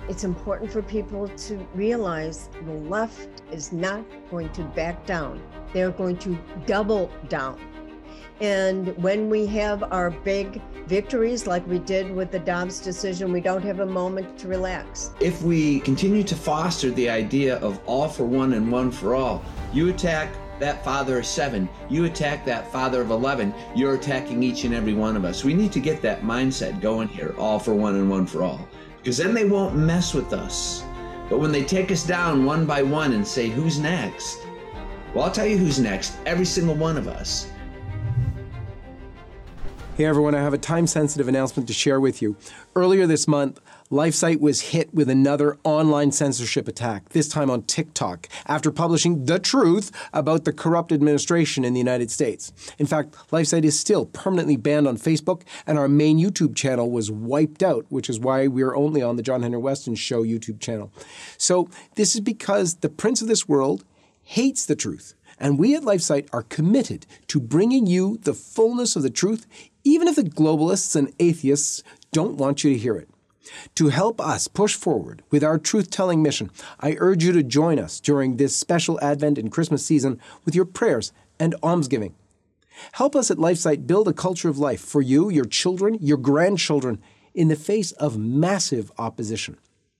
It's important for people to realize the left is not going to back down. They're going to double down. And when we have our big victories, like we did with the Dobbs decision, we don't have a moment to relax. If we continue to foster the idea of all for one and one for all, you attack that father of 7, you attack that father of 11, you're attacking each and every one of us. We need to get that mindset going here, all for one and one for all. Because then they won't mess with us. But when they take us down one by one and say, who's next? Well, I'll tell you who's next, every single one of us. Hey everyone, I have a time-sensitive announcement to share with you. Earlier this month, LifeSite was hit with another online censorship attack, this time on TikTok, after publishing the truth about the corrupt administration in the United States. In fact, LifeSite is still permanently banned on Facebook, and our main YouTube channel was wiped out, which is why we are only on the John Henry Weston Show YouTube channel. So this is because the prince of this world hates the truth. And we at LifeSite are committed to bringing you the fullness of the truth, even if the globalists and atheists don't want you to hear it. To help us push forward with our truth-telling mission, I urge you to join us during this special Advent and Christmas season with your prayers and almsgiving. Help us at LifeSite build a culture of life for you, your children, your grandchildren, in the face of massive opposition.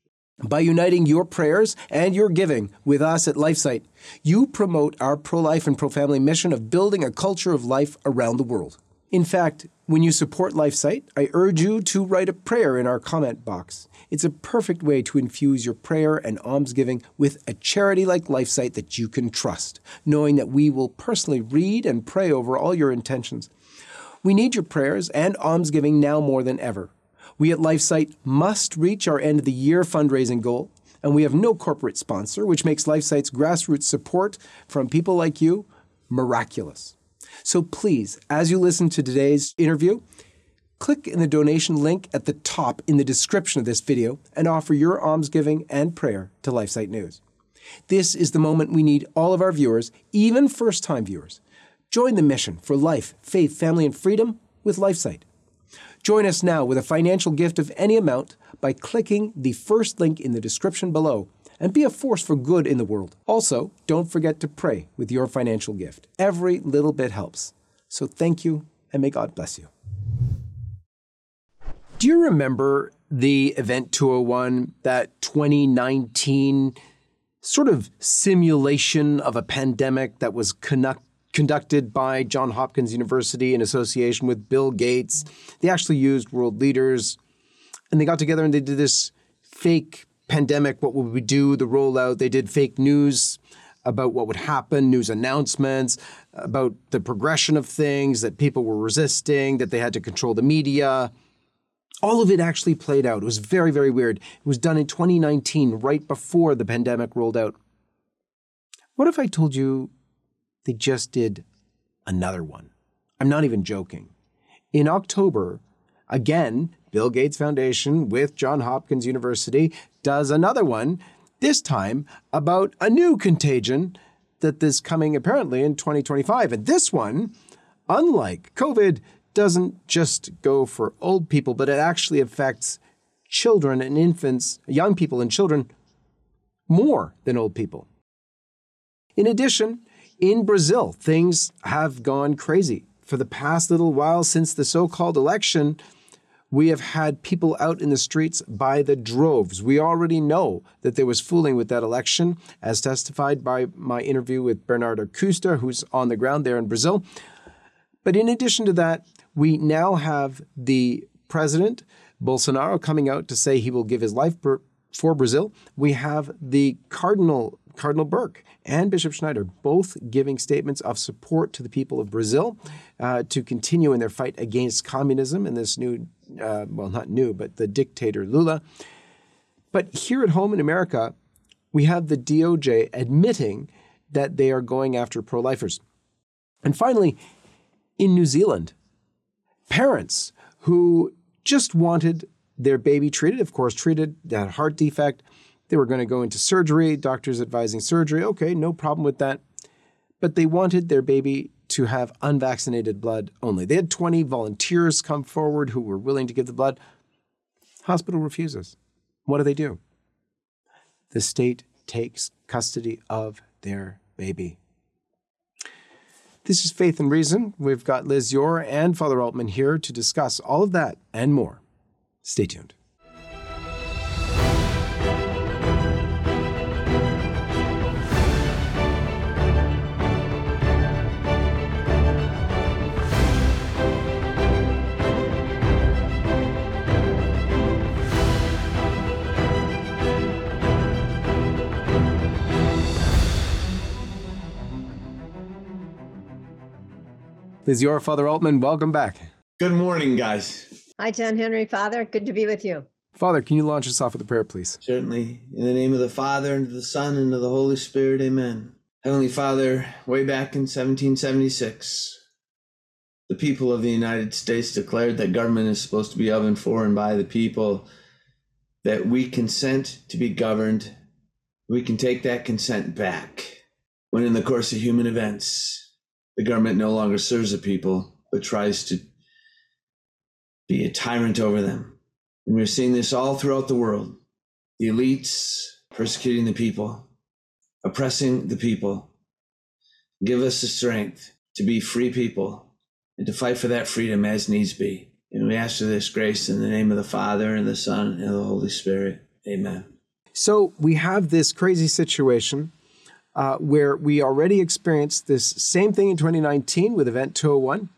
By uniting your prayers and your giving with us at LifeSite, you promote our pro-life and pro-family mission of building a culture of life around the world. In fact, when you support LifeSite, I urge you to write a prayer in our comment box. It's a perfect way to infuse your prayer and almsgiving with a charity like LifeSite that you can trust, knowing that we will personally read and pray over all your intentions. We need your prayers and almsgiving now more than ever. We at LifeSite must reach our end of the year fundraising goal, and we have no corporate sponsor, which makes LifeSite's grassroots support from people like you miraculous. So please, as you listen to today's interview, click in the donation link at the top in the description of this video and offer your almsgiving and prayer to LifeSite News. This is the moment we need all of our viewers, even first-time viewers. Join the mission for life, faith, family, and freedom with LifeSite. Join us now with a financial gift of any amount by clicking the first link in the description below and be a force for good in the world. Also, don't forget to pray with your financial gift. Every little bit helps. So thank you, and may God bless you. Do you remember the Event 201, that 2019 sort of simulation of a pandemic that was conducted by Johns Hopkins University in association with Bill Gates? They actually used world leaders, and they got together and they did this fake pandemic, what would we do, the rollout. They did fake news about what would happen, news announcements, about the progression of things, that people were resisting, that they had to control the media. All of it actually played out. It was very, very weird. It was done in 2019, right before the pandemic rolled out. What if I told you they just did another one? I'm not even joking. In October, again, Bill Gates Foundation with Johns Hopkins University does another one, this time about a new contagion that is coming apparently in 2025. And this one, unlike COVID, doesn't just go for old people, but it actually affects children and infants, young people and children, more than old people. In addition, in Brazil, things have gone crazy. For the past little while since the so-called election, we have had people out in the streets by the droves. We already know that there was fooling with that election, as testified by my interview with Bernardo Custer, who's on the ground there in Brazil. But in addition to that, we now have the president, Bolsonaro, coming out to say he will give his life for Brazil. We have the Cardinal Burke and Bishop Schneider both giving statements of support to the people of Brazil to continue in their fight against communism and this new, well, not new, but the dictator Lula. But here at home in America, we have the DOJ admitting that they are going after pro-lifers. And finally, in New Zealand, parents who just wanted their baby treated, of course, treated, that heart defect. They were going to go into surgery, doctors advising surgery. Okay, no problem with that. But they wanted their baby to have unvaccinated blood only. They had 20 volunteers come forward who were willing to give the blood. Hospital refuses. What do? the state takes custody of their baby. This is Faith and Reason. We've got Liz Yore and Father Altman here to discuss all of that and more. Stay tuned. Liz Yore, Father Altman, welcome back. Good morning, guys. Hi, John Henry, Father. Good to be with you. Father, can you launch us off with a prayer, please? Certainly. In the name of the Father, and of the Son, and of the Holy Spirit, amen. Heavenly Father, way back in 1776, the people of the United States declared that government is supposed to be of and for and by the people, that we consent to be governed. We can take that consent back when in the course of human events, the government no longer serves the people, but tries to be a tyrant over them. And we're seeing this all throughout the world. The elites persecuting the people, oppressing the people. Give us the strength to be free people and to fight for that freedom as needs be. And we ask for this grace in the name of the Father, and the Son, and the Holy Spirit. Amen. So we have this crazy situation where we already experienced this same thing in 2019 with Event 201.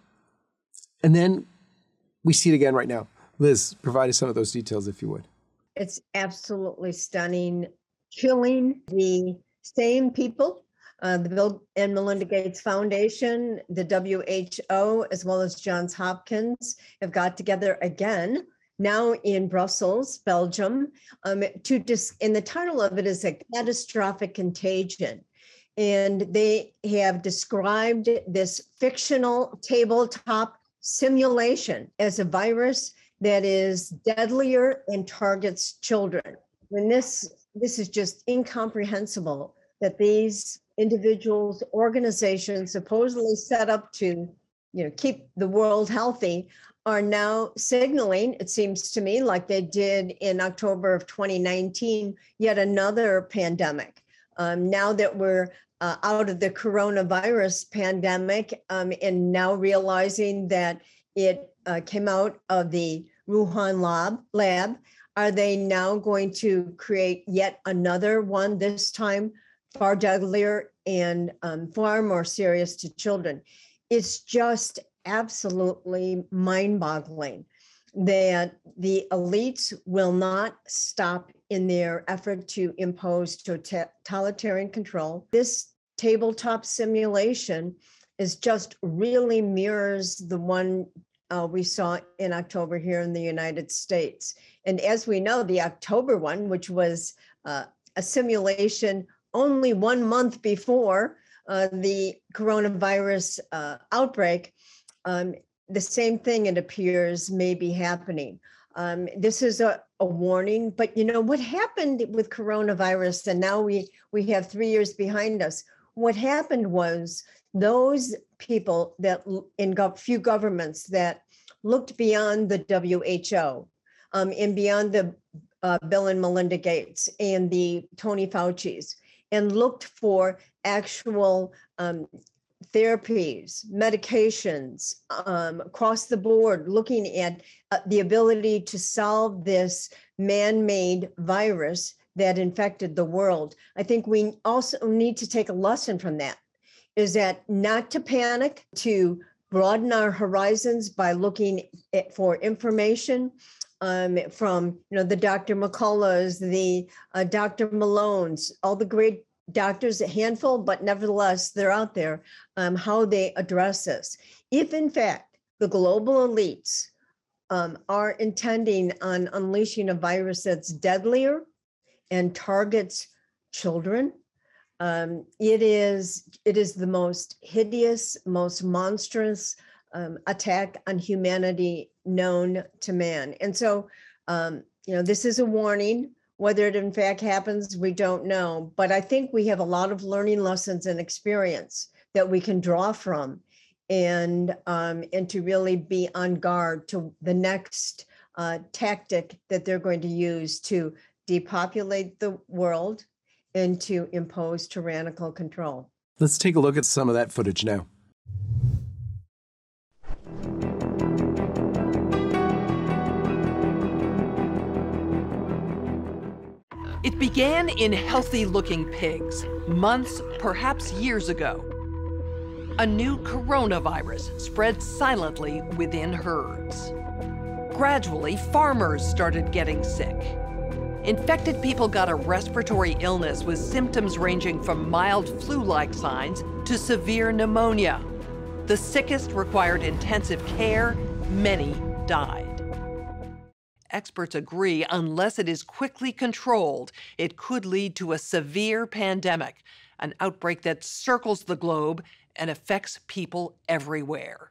And then we see it again right now. Liz, provide us some of those details, if you would. It's absolutely stunning, killing the same people, the Bill and Melinda Gates Foundation, the WHO, as well as Johns Hopkins have got together again, now in Brussels, Belgium, and the title of it is A Catastrophic Contagion. And they have described this fictional tabletop simulation as a virus that is deadlier and targets children. And this is just incomprehensible that these individuals, organizations supposedly set up to, keep the world healthy, are now signaling, it seems to me, like they did in October of 2019, yet another pandemic. Now that we're out of the coronavirus pandemic, and now realizing that it came out of the Wuhan lab, are they now going to create yet another one, this time far deadlier and far more serious to children? It's just absolutely mind-boggling that the elites will not stop in their effort to impose totalitarian control. This tabletop simulation is just really mirrors the one we saw in October here in the United States. And as we know, the October one, which was a simulation only 1 month before the coronavirus outbreak, the same thing, it appears, may be happening. This is a warning, but what happened with coronavirus, and now we have 3 years behind us. What happened was those people that in few governments that looked beyond the WHO and beyond the Bill and Melinda Gates and the Tony Fauci's, and looked for actual therapies, medications across the board, looking at the ability to solve this man-made virus that infected the world. I think we also need to take a lesson from that, is that not to panic, to broaden our horizons by looking for information from the Dr. McCulloughs, the Dr. Malones, all the great doctors, a handful, but nevertheless, they're out there, how they address this. If in fact the global elites are intending on unleashing a virus that's deadlier and targets children, it is the most hideous, most monstrous attack on humanity known to man. And so, this is a warning. Whether it in fact happens, we don't know. But I think we have a lot of learning lessons and experience that we can draw from, and to really be on guard to the next tactic that they're going to use to depopulate the world and to impose tyrannical control. Let's take a look at some of that footage now. It began in healthy-looking pigs, months, perhaps years ago. A new coronavirus spread silently within herds. Gradually, farmers started getting sick. Infected people got a respiratory illness with symptoms ranging from mild flu-like signs to severe pneumonia. The sickest required intensive care. Many died. Experts agree, unless it is quickly controlled, it could lead to a severe pandemic, an outbreak that circles the globe and affects people everywhere.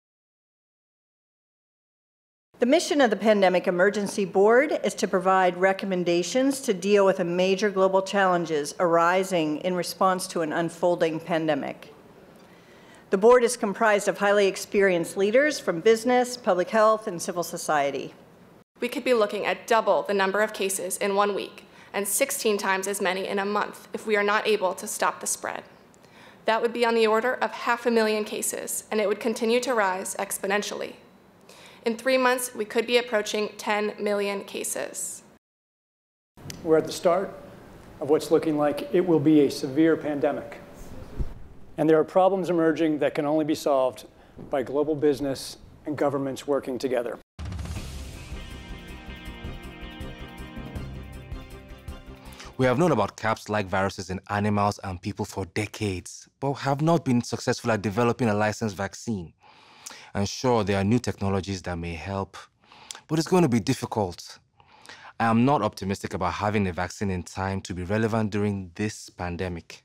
The mission of the Pandemic Emergency Board is to provide recommendations to deal with the major global challenges arising in response to an unfolding pandemic. The board is comprised of highly experienced leaders from business, public health, and civil society. We could be looking at double the number of cases in 1 week and 16 times as many in a month if we are not able to stop the spread. That would be on the order of 500,000 cases, and it would continue to rise exponentially. In 3 months, we could be approaching 10 million cases. We're at the start of what's looking like it will be a severe pandemic. And there are problems emerging that can only be solved by global business and governments working together. We have known about CAPS-like viruses in animals and people for decades, but have not been successful at developing a licensed vaccine. And sure, there are new technologies that may help, but it's going to be difficult. I am not optimistic about having a vaccine in time to be relevant during this pandemic.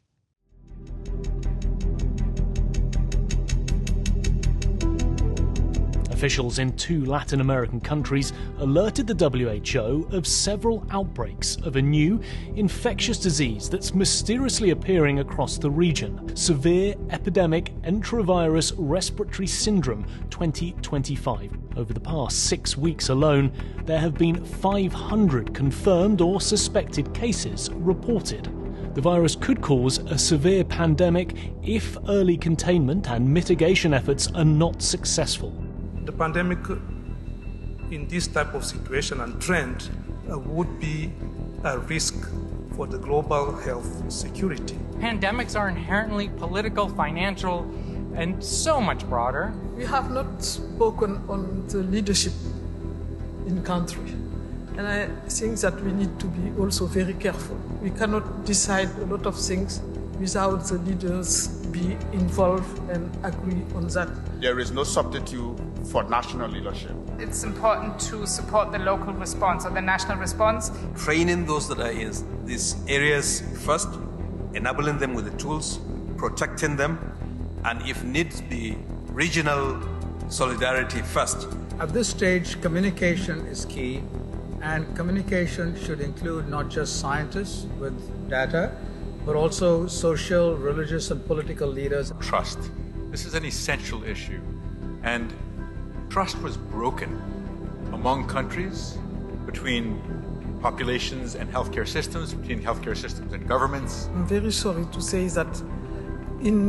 Officials in 2 Latin American countries alerted the WHO of several outbreaks of a new infectious disease that's mysteriously appearing across the region. Severe Epidemic Enterovirus Respiratory Syndrome 2025. Over the past 6 weeks alone, there have been 500 confirmed or suspected cases reported. The virus could cause a severe pandemic if early containment and mitigation efforts are not successful. The pandemic in this type of situation and trend would be a risk for the global health security. Pandemics are inherently political, financial, and so much broader. We have not spoken on the leadership in country. And I think that we need to be also very careful. We cannot decide a lot of things without the leaders be involved and agree on that. There is no substitute for national leadership. It's important to support the local response or the national response. Training those that are in these areas first, enabling them with the tools, protecting them, and if needs be, regional solidarity first. At this stage, communication is key, and communication should include not just scientists with data, but also social, religious, and political leaders. Trust. This is an essential issue, and trust was broken among countries, between populations and healthcare systems, between healthcare systems and governments. I'm very sorry to say that in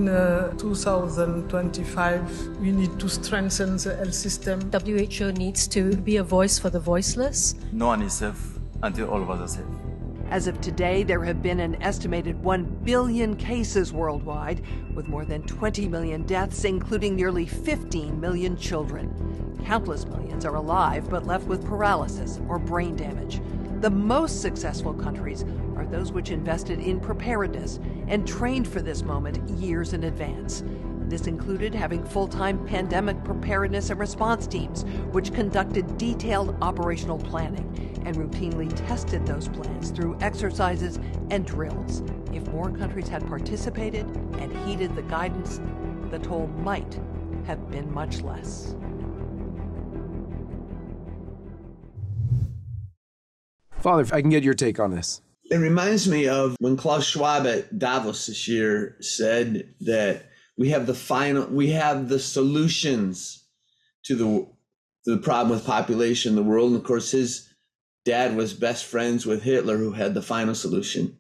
2025, we need to strengthen the health system. WHO needs to be a voice for the voiceless. No one is safe until all of us are safe. As of today, there have been an estimated 1 billion cases worldwide, with more than 20 million deaths, including nearly 15 million children. Countless millions are alive, but left with paralysis or brain damage. The most successful countries are those which invested in preparedness and trained for this moment years in advance. This included having full-time pandemic preparedness and response teams, which conducted detailed operational planning and routinely tested those plans through exercises and drills. If more countries had participated and heeded the guidance, the toll might have been much less. Father, if I can get your take on this. It reminds me of when Klaus Schwab at Davos this year said that we have the solutions to the problem with population in the world. And of course, his dad was best friends with Hitler, who had the final solution.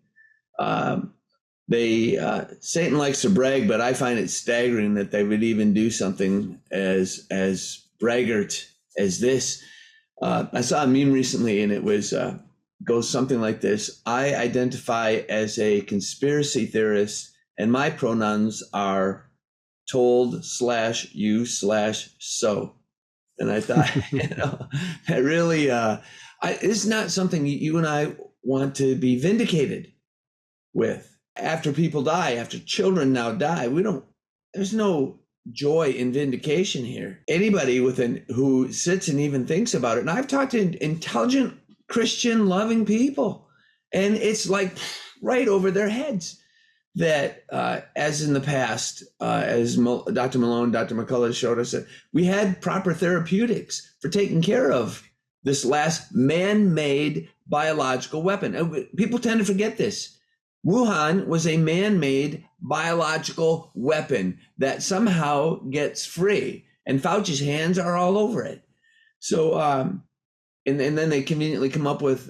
Satan likes to brag, but I find it staggering that they would even do something as braggart as this. I saw a meme recently, and it was goes something like this: I identify as a conspiracy theorist, and my pronouns are told/you/so. And I thought, that really, it's not something you and I want to be vindicated with. After people die, after children now die, there's no joy in vindication here. Anybody who sits and even thinks about it, and I've talked to intelligent, Christian, loving people, and it's like right over their heads that, as in the past, as Dr. Malone, Dr. McCullough showed us, that we had proper therapeutics for taking care of this last man-made biological weapon. People tend to forget this. Wuhan was a man-made biological weapon that somehow gets free, and Fauci's hands are all over it. So, and then they conveniently come up with,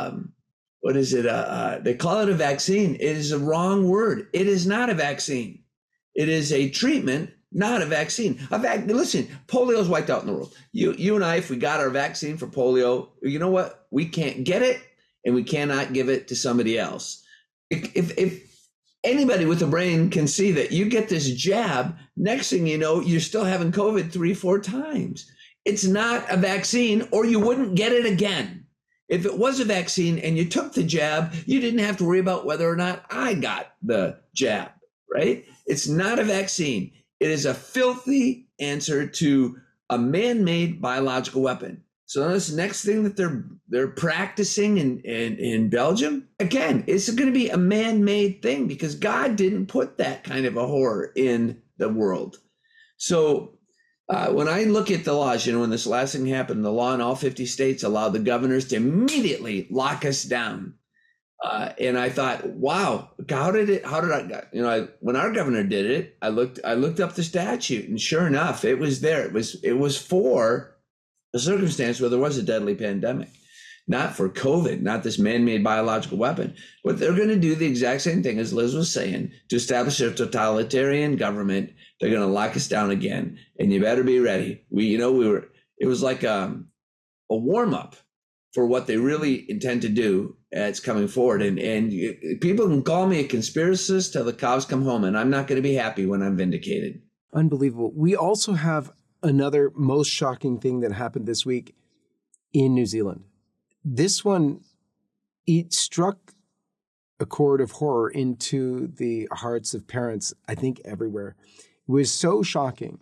what is it? They call it a vaccine. It is a wrong word. It is not a vaccine. It is a treatment, not a vaccine. Listen, polio is wiped out in the world. You and I, if we got our vaccine for polio, you know what? We can't get it, and we cannot give it to somebody else. If anybody with a brain can see that you get this jab, next thing you know, you're still having COVID 3-4 times. It's not a vaccine, or you wouldn't get it again. If it was a vaccine and you took the jab, you didn't have to worry about whether or not I got the jab, right? It's not a vaccine. It is a filthy answer to a man-made biological weapon. So this next thing that they're practicing in Belgium, again, it's going to be a man-made thing because God didn't put that kind of a horror in the world. So when I look at the laws, when this last thing happened, the law in all 50 states allowed the governors to immediately lock us down. And I thought, wow, when our governor did it, I looked up the statute, and sure enough, it was there. It was for a circumstance where there was a deadly pandemic, not for COVID, not this man-made biological weapon. But they're going to do the exact same thing as Liz was saying to establish a totalitarian government. They're going to lock us down again, and you better be ready. It was like a warm-up for what they really intend to do. It's coming forward, and people can call me a conspiracist till the cows come home, and I'm not going to be happy when I'm vindicated. Unbelievable. We also have another most shocking thing that happened this week in New Zealand. This one, it struck a chord of horror into the hearts of parents, I think everywhere. It was so shocking.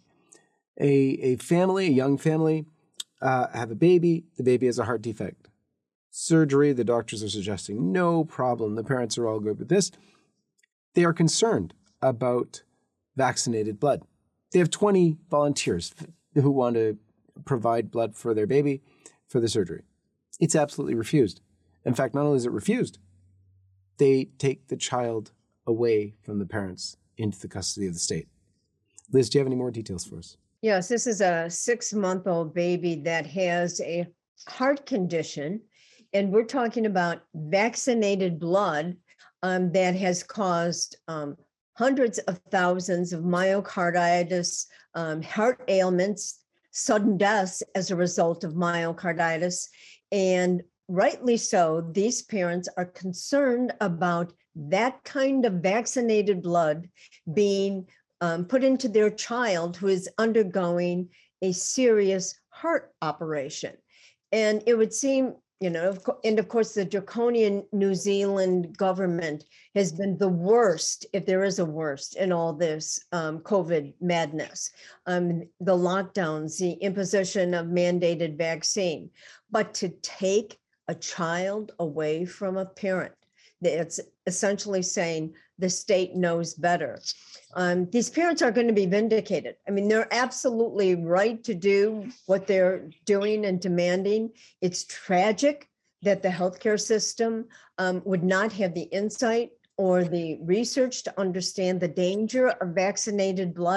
A young family, have a baby. The baby has a heart defect. Surgery, the doctors are suggesting no problem. The parents are all good with this. They are concerned about vaccinated blood. They have 20 volunteers who want to provide blood for their baby for the surgery. It's absolutely refused. In fact, not only is it refused, they take the child away from the parents into the custody of the state. Liz, do you have any more details for us? Yes, this is a 6-month-old baby that has a heart condition, and we're talking about vaccinated blood that has caused hundreds of thousands of myocarditis, heart ailments, sudden deaths as a result of myocarditis. And rightly so, these parents are concerned about that kind of vaccinated blood being put into their child who is undergoing a serious heart operation. And it would seem, and of course, the draconian New Zealand government has been the worst, if there is a worst, in all this COVID madness. The lockdowns, the imposition of mandated vaccine. But to take a child away from a parent, it's essentially saying the state knows better. These parents are going to be vindicated. I mean, they're absolutely right to do what they're doing and demanding. It's tragic that the healthcare system would not have the insight or the research to understand the danger of vaccinated blood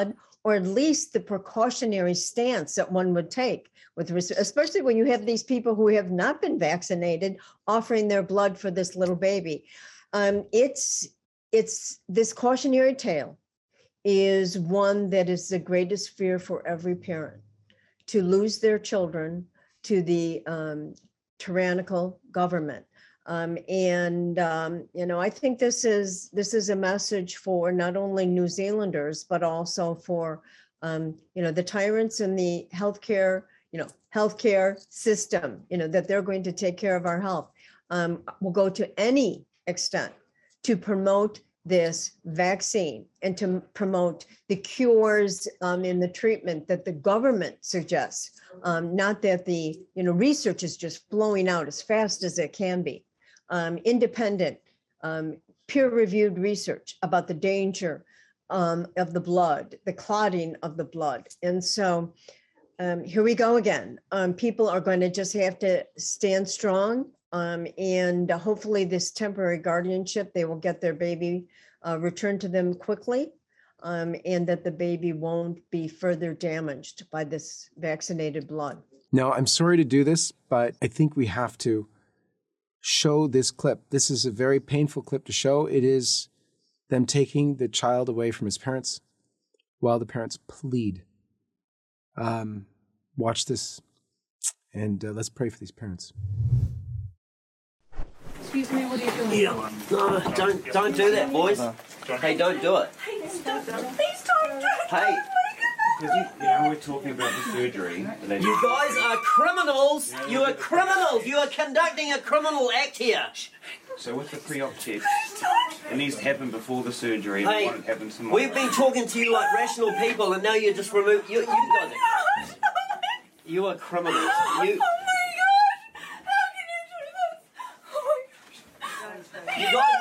or at least the precautionary stance that one would take with especially when you have these people who have not been vaccinated offering their blood for this little baby. It's this cautionary tale is one that is the greatest fear for every parent, to lose their children to the tyrannical government. I think this is a message for not only New Zealanders, but also for, the tyrants in the healthcare system, that they're going to take care of our health. Will go to any extent to promote this vaccine and to promote the cures in the treatment that the government suggests, not that the research is just flowing out as fast as it can be. Independent, peer-reviewed research about the danger of the blood, the clotting of the blood. And so here we go again. People are going to just have to stand strong, and hopefully this temporary guardianship, they will get their baby returned to them quickly, and that the baby won't be further damaged by this vaccinated blood. Now, I'm sorry to do this, but I think we have to show this clip. This is a very painful clip to show. It is them taking the child away from his parents while the parents plead. Watch this, and let's pray for these parents. Excuse me, what are you doing? Yeah. No, don't do that, boys. Hey, don't do it. Hey, stop. Please don't do it. Hey. We're talking about the surgery. You guys are criminals. You are criminals. You are conducting a criminal act here. So with the pre-op test, it needs to happen before the surgery. Hey, it won't happen tomorrow. We've been talking to you like rational people, and now you just remove. You guys. You are criminals. You. Oh my God! How can you do this? Oh my gosh! You guys.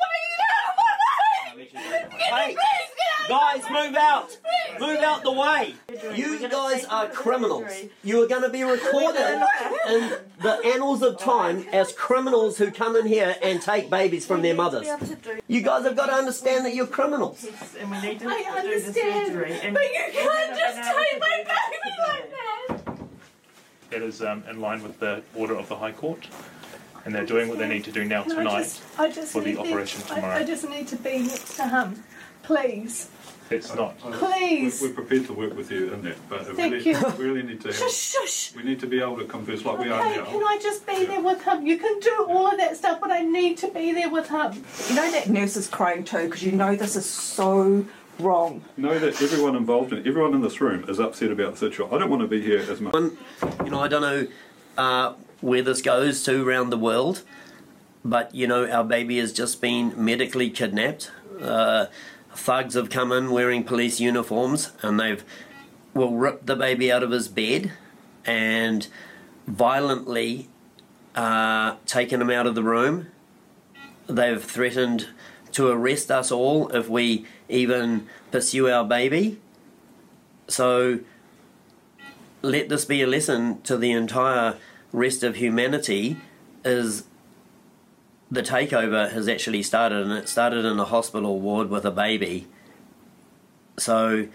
Hey, guys, move out. Move out the way. You guys are criminals. You are going to be recorded in the annals of time as criminals who come in here and take babies from their mothers. You guys have got to understand that you're criminals. I understand, but you can't just take my baby like that. That is in line with the order of the High Court. And they're doing what they need to do now tonight for the operation tomorrow. I just need to be next to him, please. It's not. Please. We're prepared to work with you in that, but Thank you. we really need to. Shush. We need to be able to converse like we are now. Can I just be there with him? You can do all of that stuff, but I need to be there with him. You know that nurse is crying too because you know this is so wrong. Know that everyone involved and everyone in this room is upset about the situation. I don't want to be here as much. I don't know where this goes to around the world, but our baby has just been medically kidnapped. Thugs have come in wearing police uniforms and they've ripped the baby out of his bed and violently taken him out of the room. They've threatened to arrest us all if we even pursue our baby. So let this be a lesson to the entire rest of humanity, is the takeover has actually started, and it started in a hospital ward with a baby. So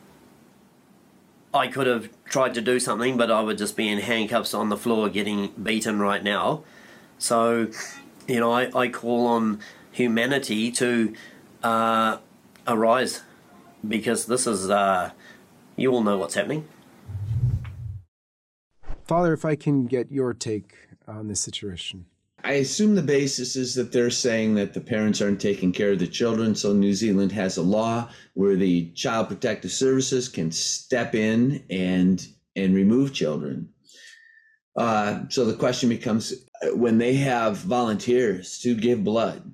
I could have tried to do something, but I would just be in handcuffs on the floor getting beaten right now. So, I call on humanity to arise, because this is, you all know what's happening. Father, if I can get your take on this situation. I assume the basis is that they're saying that the parents aren't taking care of the children, so New Zealand has a law where the Child Protective Services can step in and remove children. So the question becomes, when they have volunteers to give blood,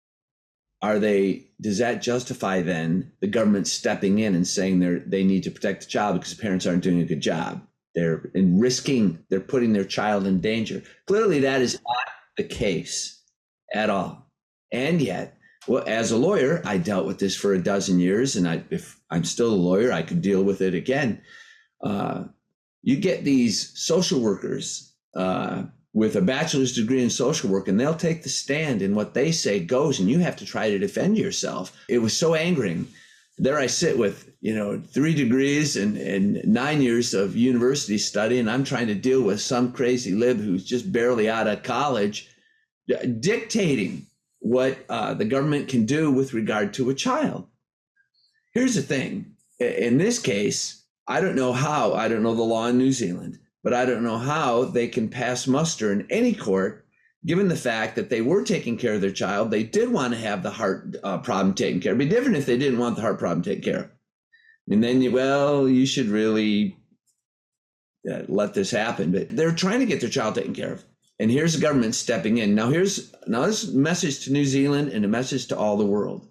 does that justify then the government stepping in and saying they need to protect the child because the parents aren't doing a good job? They're putting their child in danger. Clearly that is not the case at all. And yet, as a lawyer, I dealt with this for a dozen years, and if I'm still a lawyer, I could deal with it again. You get these social workers with a bachelor's degree in social work, and they'll take the stand, and what they say goes, and you have to try to defend yourself. It was so angering There I sit with, 3 degrees and 9 years of university study, and I'm trying to deal with some crazy lib who's just barely out of college, dictating what the government can do with regard to a child. Here's the thing. In this case, I don't know the law in New Zealand, but I don't know how they can pass muster in any court, given the fact that they were taking care of their child. They did want to have the heart problem taken care of. It'd be different if they didn't want the heart problem taken care of. And then, you should really let this happen. But they're trying to get their child taken care of. And here's the government stepping in. Now this is a message to New Zealand and a message to all the world.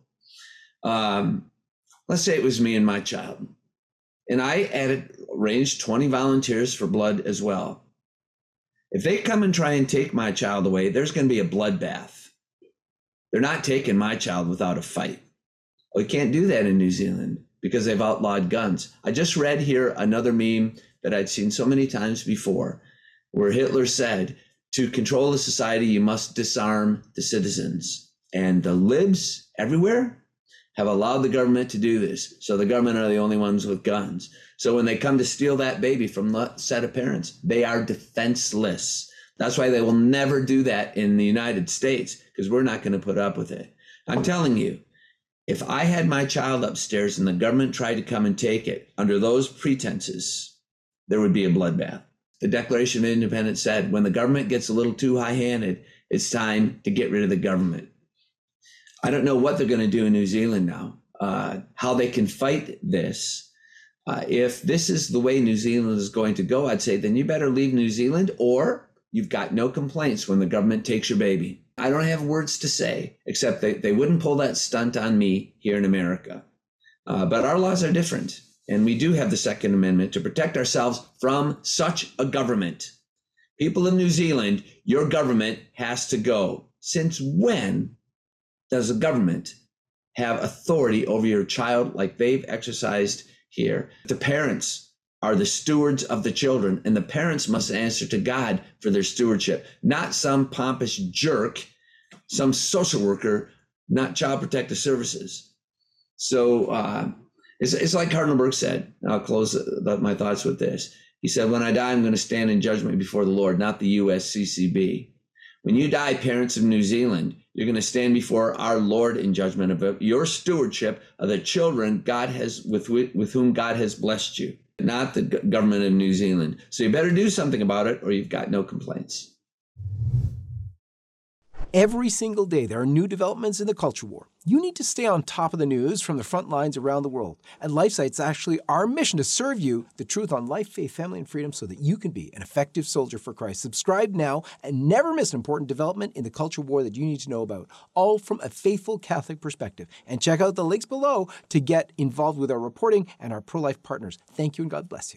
Let's say it was me and my child. And I arranged 20 volunteers for blood as well. If they come and try and take my child away, there's going to be a bloodbath. They're not taking my child without a fight. We can't do that in New Zealand because they've outlawed guns. I just read here another meme that I'd seen so many times before, where Hitler said, to control the society, you must disarm the citizens. And the libs everywhere have allowed the government to do this. So the government are the only ones with guns. So when they come to steal that baby from the set of parents, they are defenseless. That's why they will never do that in the United States, because we're not going to put up with it. I'm telling you, if I had my child upstairs and the government tried to come and take it under those pretenses, there would be a bloodbath. The Declaration of Independence said, when the government gets a little too high-handed, it's time to get rid of the government. I don't know what they're going to do in New Zealand now, how they can fight this. If this is the way New Zealand is going to go, I'd say then you better leave New Zealand, or you've got no complaints when the government takes your baby. I don't have words to say, except they wouldn't pull that stunt on me here in America. But our laws are different. And we do have the Second Amendment to protect ourselves from such a government. People of New Zealand, your government has to go. Since when does a government have authority over your child like they've exercised here? The parents are the stewards of the children, and the parents must answer to God for their stewardship, not some pompous jerk, some social worker, not Child Protective Services. So it's like Cardinal Burke said, and I'll close my thoughts with this. He said, when I die, I'm going to stand in judgment before the Lord, not the USCCB. When you die, parents of New Zealand, you're going to stand before our Lord in judgment about your stewardship of the children God has with whom God has blessed you, not the government of New Zealand. So you better do something about it, or you've got no complaints. Every single day, there are new developments in the culture war. You need to stay on top of the news from the front lines around the world. At LifeSite, it's actually our mission to serve you the truth on life, faith, family, and freedom so that you can be an effective soldier for Christ. Subscribe now and never miss an important development in the culture war that you need to know about, all from a faithful Catholic perspective. And check out the links below to get involved with our reporting and our pro-life partners. Thank you and God bless you.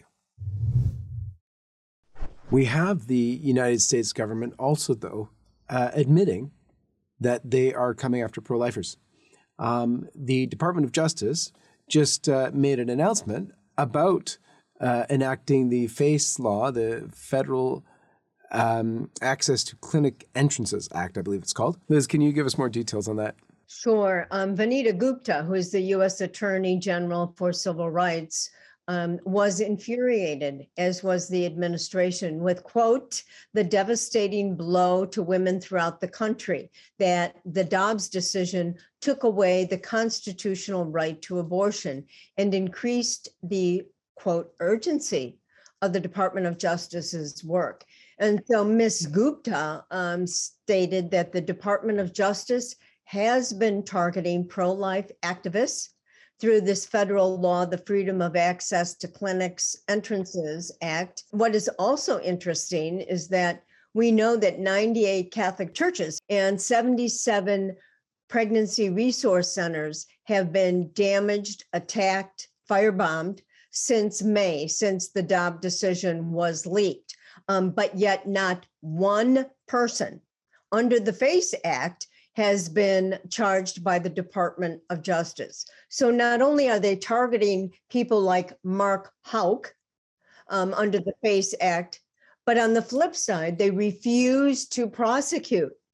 We have the United States government also, though, admitting that they are coming after pro-lifers. The Department of Justice just made an announcement about enacting the FACE law, the Federal Access to Clinic Entrances Act, I believe it's called. Liz, can you give us more details on that? Sure. Vanita Gupta, who is the U.S. Attorney General for Civil Rights, was infuriated, as was the administration, with, quote, the devastating blow to women throughout the country that the Dobbs decision took away the constitutional right to abortion and increased the, quote, urgency of the Department of Justice's work. And so Ms. Gupta stated that the Department of Justice has been targeting pro-life activists through this federal law, the Freedom of Access to Clinics Entrances Act. What is also interesting is that we know that 98 Catholic churches and 77 pregnancy resource centers have been damaged, attacked, firebombed since May, since the Dobbs decision was leaked. But yet not one person under the FACE Act has been charged by the Department of Justice. So not only are they targeting people like Mark Houck under the FACE Act, but on the flip side, they refuse to prosecute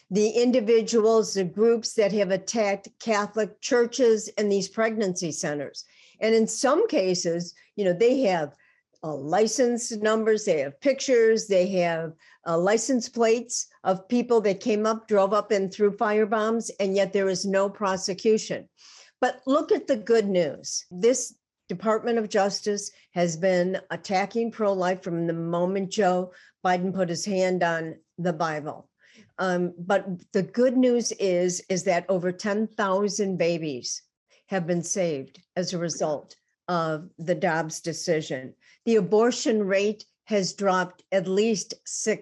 the individuals, the groups that have attacked Catholic churches and these pregnancy centers. And in some cases, they have license numbers, they have pictures, they have license plates of people that came up, drove up and threw firebombs, and yet there is no prosecution. But look at the good news. This Department of Justice has been attacking pro-life from the moment Joe Biden put his hand on the Bible. But the good news is that over 10,000 babies have been saved as a result of the Dobbs decision. The abortion rate has dropped at least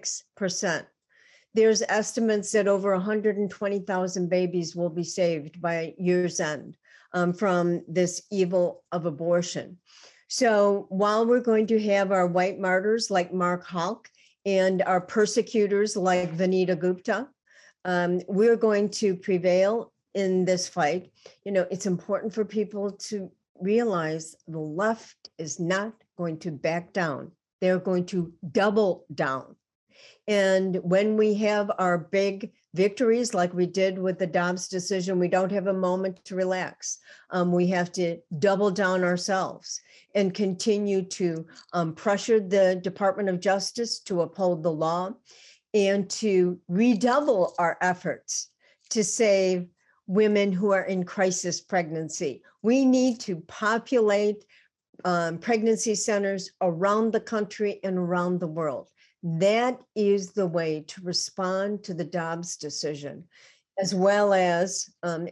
6%. There's estimates that over 120,000 babies will be saved by year's end from this evil of abortion. So while we're going to have our white martyrs like Mark Houck and our persecutors like Vanita Gupta, we're going to prevail in this fight. It's important for people to realize the left is not going to back down. They're going to double down. And when we have our big victories, like we did with the Dobbs decision, we don't have a moment to relax. We have to double down ourselves and continue to pressure the Department of Justice to uphold the law and to redouble our efforts to save women who are in crisis pregnancy. We need to populate pregnancy centers around the country and around the world. That is the way to respond to the Dobbs decision, as well as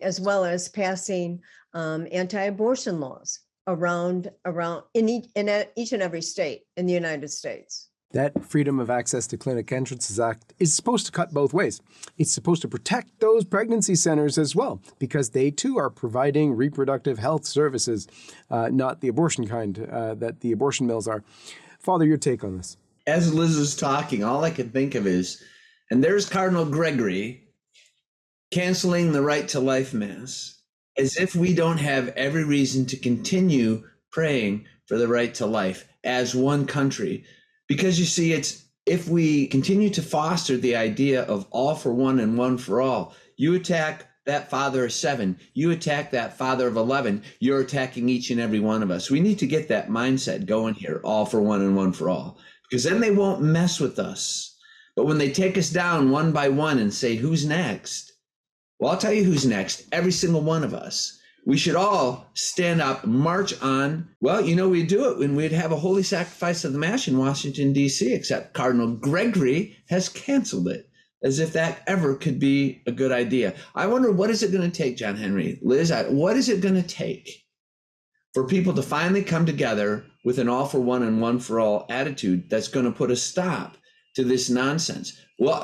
passing anti-abortion laws around in each and every state in the United States. That Freedom of Access to Clinic Entrances Act is supposed to cut both ways. It's supposed to protect those pregnancy centers as well, because they too are providing reproductive health services, not the abortion kind that the abortion mills are. Father, your take on this? As Liz was talking, all I could think of is, and there's Cardinal Gregory canceling the Right to Life Mass, as if we don't have every reason to continue praying for the right to life as one country. Because you see, it's if we continue to foster the idea of all for one and one for all, you attack that father of 7, you attack that father of 11, you're attacking each and every one of us. We need to get that mindset going here, all for one and one for all, because then they won't mess with us. But when they take us down one by one and say, who's next? Well, I'll tell you who's next, every single one of us. We should all stand up, march on. Well, we'd do it when we'd have a holy sacrifice of the Mass in Washington, D.C., except Cardinal Gregory has canceled it, as if that ever could be a good idea. I wonder, what is it going to take, John Henry? Liz, what is it going to take for people to finally come together with an all for one and one for all attitude that's going to put a stop to this nonsense? Well,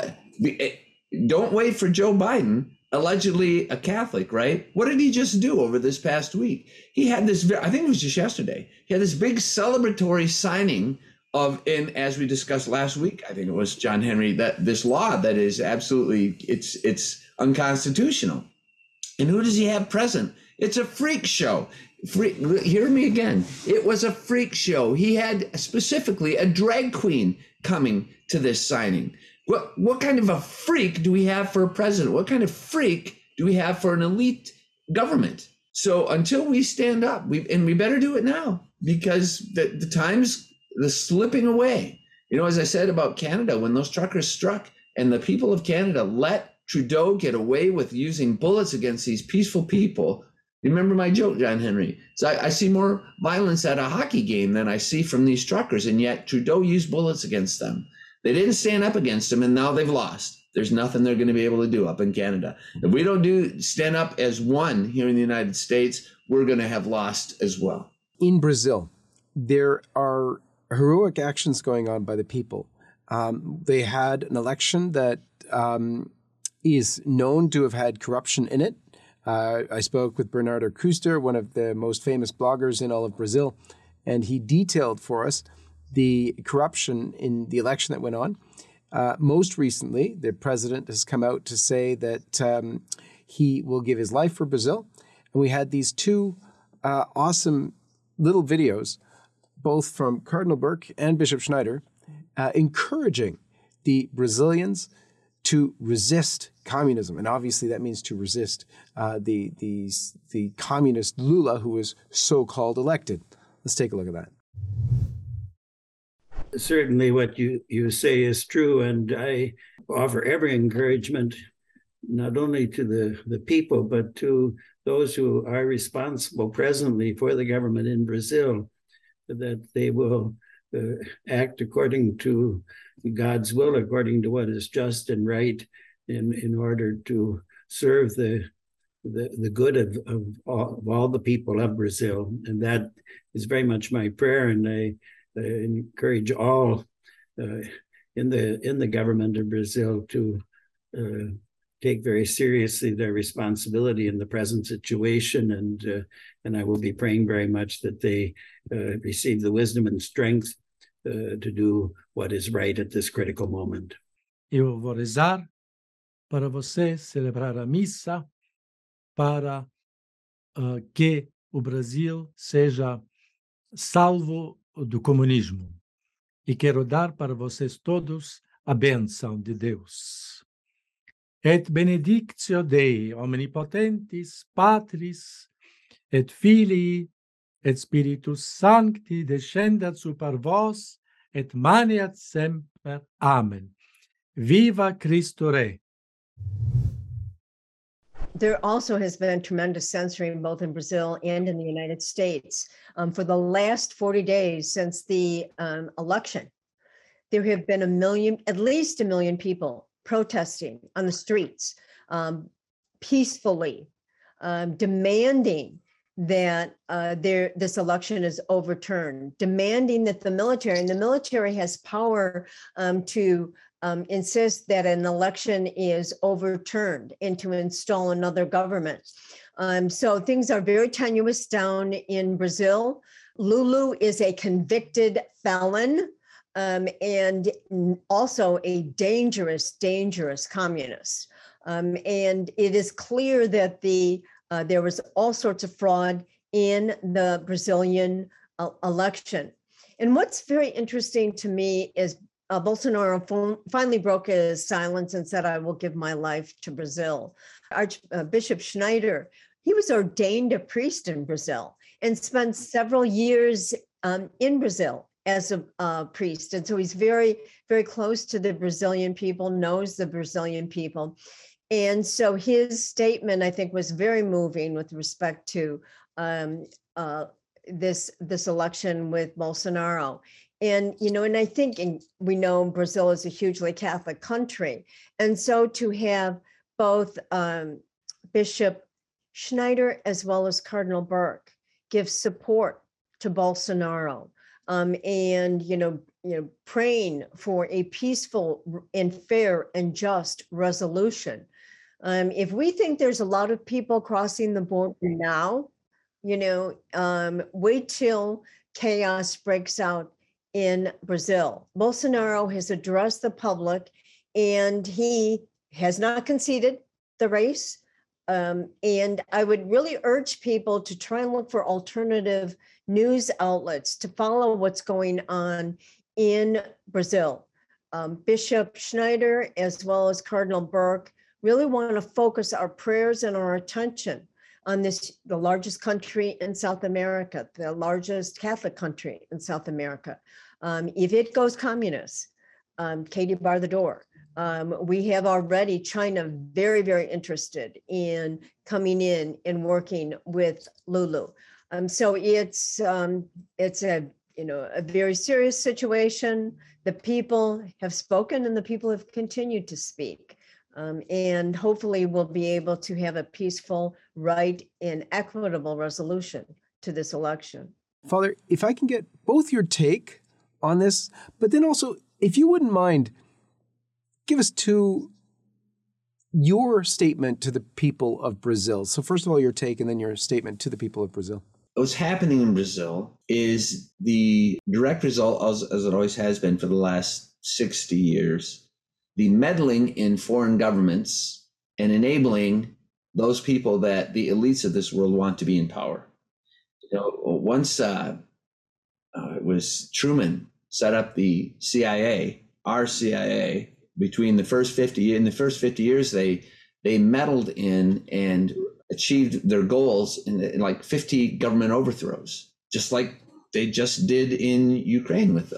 don't wait for Joe Biden, allegedly a Catholic, right? What did he just do over this past week? He had this, I think it was just yesterday, he had this big celebratory signing of, and as we discussed last week, I think it was John Henry, that this law that is absolutely, it's unconstitutional. And who does he have present? It's a freak show. Hear me again. It was a freak show. He had specifically a drag queen coming to this signing. What kind of a freak do we have for a president? What kind of freak do we have for an elite government? So until we stand up, we better do it now, because the time's slipping away. As I said about Canada, when those truckers struck and the people of Canada let Trudeau get away with using bullets against these peaceful people. Remember my joke, John Henry? So I see more violence at a hockey game than I see from these truckers, and yet Trudeau used bullets against them. They didn't stand up against them, and now they've lost. There's nothing they're going to be able to do up in Canada. If we don't stand up as one here in the United States, we're going to have lost as well. In Brazil, there are heroic actions going on by the people. They had an election that is known to have had corruption in it. I spoke with Bernardo Custer, one of the most famous bloggers in all of Brazil, and he detailed for us the corruption in the election that went on. Most recently, the president has come out to say that he will give his life for Brazil. And we had these two awesome little videos, both from Cardinal Burke and Bishop Schneider, encouraging the Brazilians to resist communism. And obviously that means to resist the communist Lula, who was so-called elected. Let's take a look at that. Certainly what you say is true, and I offer every encouragement, not only to the people, but to those who are responsible presently for the government in Brazil, that they will act according to God's will, according to what is just and right, in order to serve the good of all the people of Brazil. And that is very much my prayer, and I encourage all in the government of Brazil to take very seriously their responsibility in the present situation, and I will be praying very much that they receive the wisdom and strength to do what is right at this critical moment. Eu vou rezar para você celebrar a missa, para que o Brasil seja salvo do comunismo. E quero dar para vocês todos a bênção de Deus. Et benedictio Dei omnipotentis, Patris, et Filii, et Spiritus Sancti descendat super vos, et maneat semper. Amen. Viva Cristo Rey. There also has been tremendous censoring both in Brazil and in the United States. For the last 40 days since the election, there have been at least a million people protesting on the streets peacefully, demanding that this election is overturned, demanding that the military has power to insist that an election is overturned and to install another government. So things are very tenuous down in Brazil. Lula is a convicted felon and also a dangerous communist. And it is clear that there was all sorts of fraud in the Brazilian election. And what's very interesting to me is Bolsonaro finally broke his silence and said, I will give my life to Brazil. Archbishop Schneider, he was ordained a priest in Brazil and spent several years in Brazil as a priest. And so he's very, very close to the Brazilian people, knows the Brazilian people. And so his statement, I think, was very moving with respect to this election with Bolsonaro. And, and I think we know Brazil is a hugely Catholic country. And so to have both Bishop Schneider as well as Cardinal Burke give support to Bolsonaro and, praying for a peaceful and fair and just resolution. If we think there's a lot of people crossing the border now, wait till chaos breaks out in Brazil. Bolsonaro has addressed the public and he has not conceded the race. And I would really urge people to try and look for alternative news outlets to follow what's going on in Brazil. Bishop Schneider, as well as Cardinal Burke, really want to focus our prayers and our attention on the largest country in South America, the largest Catholic country in South America. If it goes communist, Katie, bar the door. We have already China very, very interested in coming in and working with Lula. So it's a very serious situation. The people have spoken and the people have continued to speak. And hopefully we'll be able to have a peaceful, right, and equitable resolution to this election. Father, if I can get both your take on this, but then also, if you wouldn't mind, give us your statement to the people of Brazil. So first of all, your take, and then your statement to the people of Brazil. What's happening in Brazil is the direct result, as it always has been for the last 60 years, the meddling in foreign governments and enabling those people that the elites of this world want to be in power. Once it was Truman set up the CIA, our CIA, between the first 50 years, they meddled in and achieved their goals in like 50 government overthrows, just like they just did in Ukraine with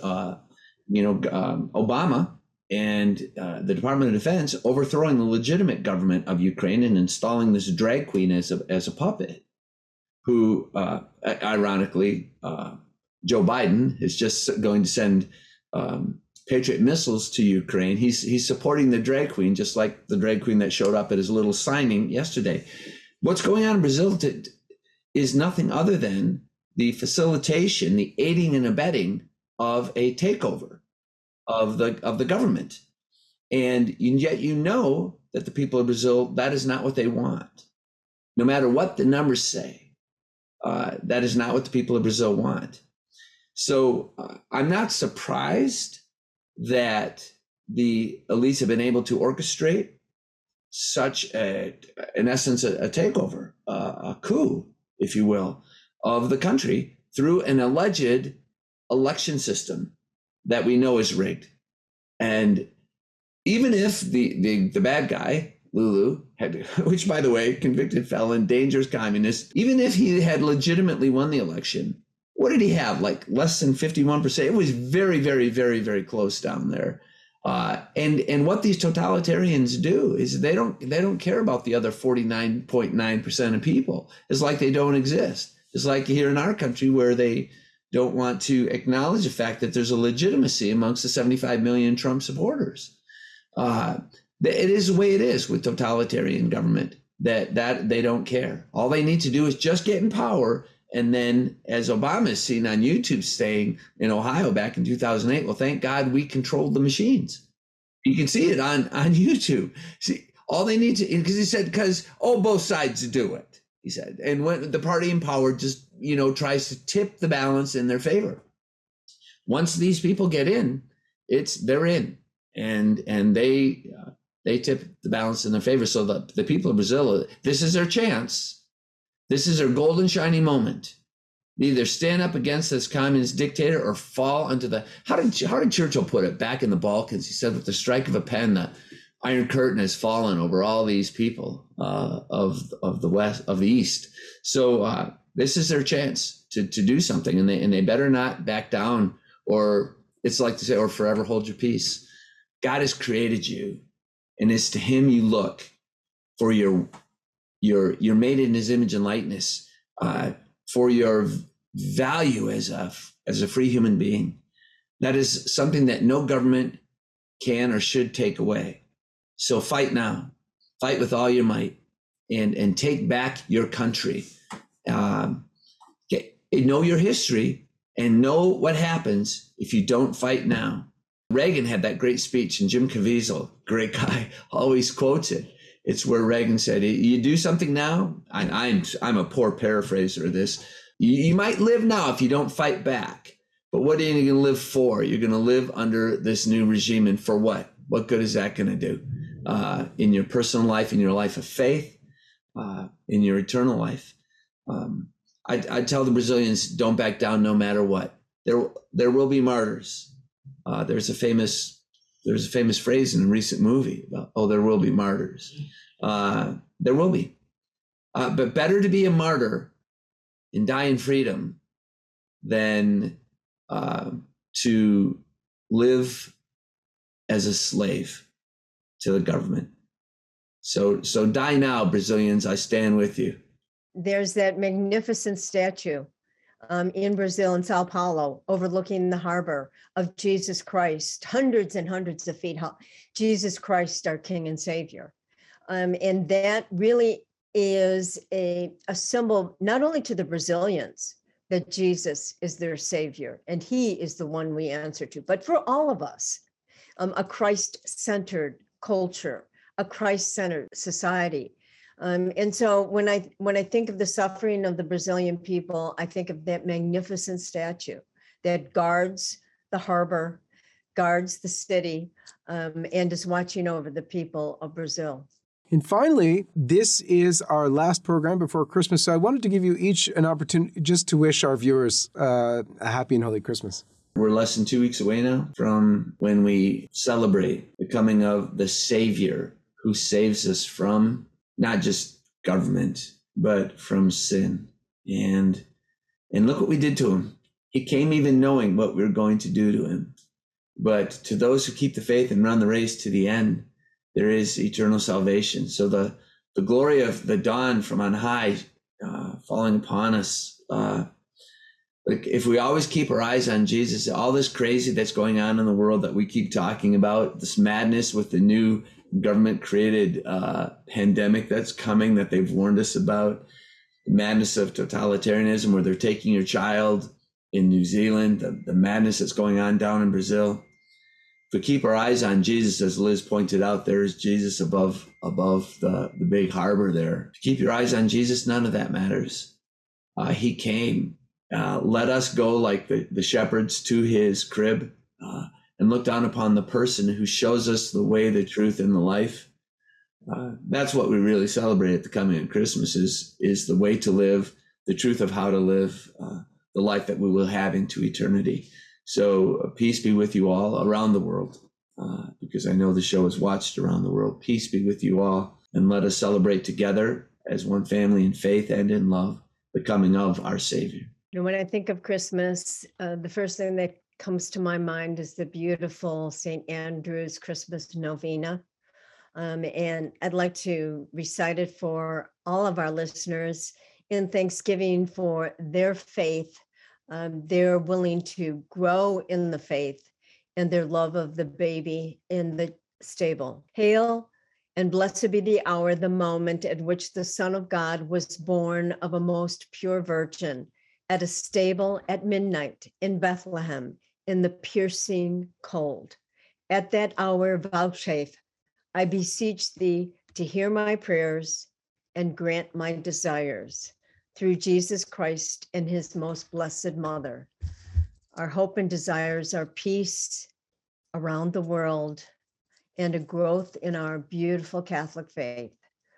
Obama and the Department of Defense overthrowing the legitimate government of Ukraine and installing this drag queen as a puppet, who ironically Joe Biden is just going to send Patriot missiles to Ukraine. He's supporting the drag queen, just like the drag queen that showed up at his little signing yesterday. What's going on in Brazil is nothing other than the facilitation, the aiding and abetting of a takeover of the government. And yet that the people of Brazil, that is not what they want. No matter what the numbers say, that is not what the people of Brazil want. So I'm not surprised that the elites have been able to orchestrate such in essence, a takeover, a coup, if you will, of the country through an alleged election system that we know is rigged. And even if the bad guy, Lulu, which by the way, convicted felon, dangerous communist, even if he had legitimately won the election, what did he have? Like less than 51%. It was very, very, very, very close down there. And what these totalitarians do is they don't care about the other 49.9% of people. It's like they don't exist. It's like here in our country where they don't want to acknowledge the fact that there's a legitimacy amongst the 75 million Trump supporters. It is the way it is with totalitarian government, that they don't care. All they need to do is just get in power. And then, as Obama is seen on YouTube saying in Ohio back in 2008, well, thank God we controlled the machines. You can see it on YouTube. See, all they need to, because he said, both sides do it, he said. And when the party in power just, tries to tip the balance in their favor. Once these people get in, they're in. And they tip the balance in their favor. So the people of Brazil, this is their chance. This is their golden shiny moment. Either stand up against this communist dictator or fall into the, how did Churchill put it back in the Balkans? He said, with the strike of a pen, the Iron Curtain has fallen over all these people of the West, of the East. So this is their chance to do something, and they better not back down, or it's like to say, or forever hold your peace. God has created you, and it's to him you look for you're made in his image and likeness, for your value as a free human being. That is something that no government can or should take away. So fight now, fight with all your might, and take back your country. Know your history and know what happens if you don't fight now. Reagan had that great speech, and Jim Caviezel, great guy, always quotes it. It's where Reagan said, you do something now. I'm a poor paraphraser of this. You might live now if you don't fight back. But what are you going to live for? You're going to live under this new regime. And for what? What good is that going to do in your personal life, in your life of faith, in your eternal life? I tell the Brazilians, don't back down no matter what. There will be martyrs. There's a famous phrase in a recent movie about, there will be martyrs. There will be. But better to be a martyr and die in freedom than to live as a slave to the government. So die now, Brazilians. I stand with you. There's that magnificent statue in Brazil, in Sao Paulo, overlooking the harbor, of Jesus Christ, hundreds and hundreds of feet high. Jesus Christ, our King and Savior. And that really is a symbol, not only to the Brazilians, that Jesus is their Savior, and he is the one we answer to, but for all of us, a Christ-centered culture, a Christ-centered society. And so when I think of the suffering of the Brazilian people, I think of that magnificent statue that guards the harbor, guards the city, and is watching over the people of Brazil. And finally, this is our last program before Christmas. So I wanted to give you each an opportunity just to wish our viewers a happy and holy Christmas. We're less than 2 weeks away now from when we celebrate the coming of the Savior who saves us from not just government, but from sin. And look what we did to him. He came even knowing what we were going to do to him. But to those who keep the faith and run the race to the end, there is eternal salvation. So the glory of the dawn from on high falling upon us. Like if we always keep our eyes on Jesus, all this crazy that's going on in the world that we keep talking about, this madness with the new government-created pandemic that's coming that they've warned us about, the madness of totalitarianism where they're taking your child in New Zealand, the madness that's going on down in Brazil. If we keep our eyes on Jesus, as Liz pointed out, there's Jesus above the big harbor there. Keep your eyes on Jesus, none of that matters. He came. Let us go like the shepherds to his crib and look down upon the person who shows us the way, the truth, and the life. That's what we really celebrate at the coming of Christmas is the way to live, the truth of how to live, the life that we will have into eternity. So peace be with you all around the world, because I know the show is watched around the world. Peace be with you all, and let us celebrate together as one family in faith and in love the coming of our Savior. You know, when I think of Christmas, the first thing that comes to my mind is the beautiful St. Andrew's Christmas Novena. And I'd like to recite it for all of our listeners in thanksgiving for their faith. They're willing to grow in the faith and their love of the baby in the stable. Hail and blessed be the hour, the moment at which the Son of God was born of a most pure virgin at a stable at midnight in Bethlehem in the piercing cold. At that hour vouchsafe, I beseech thee to hear my prayers and grant my desires through Jesus Christ and his most blessed mother. Our hope and desires are peace around the world and a growth in our beautiful Catholic faith.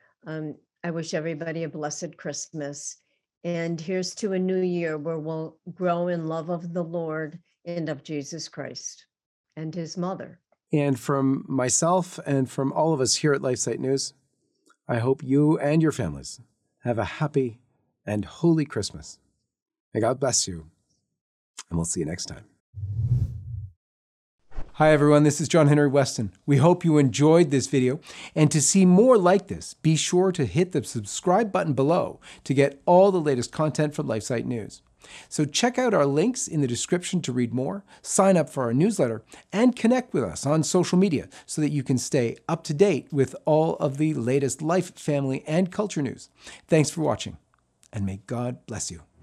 I wish everybody a blessed Christmas. And here's to a new year where we'll grow in love of the Lord and of Jesus Christ and his mother. And from myself and from all of us here at LifeSite News, I hope you and your families have a happy and holy Christmas. May God bless you, and we'll see you next time. Hi everyone, this is John Henry Weston. We hope you enjoyed this video, and to see more like this, be sure to hit the subscribe button below to get all the latest content from LifeSite News. So check out our links in the description to read more, sign up for our newsletter, and connect with us on social media so that you can stay up to date with all of the latest life, family, and culture news. Thanks for watching, and may God bless you.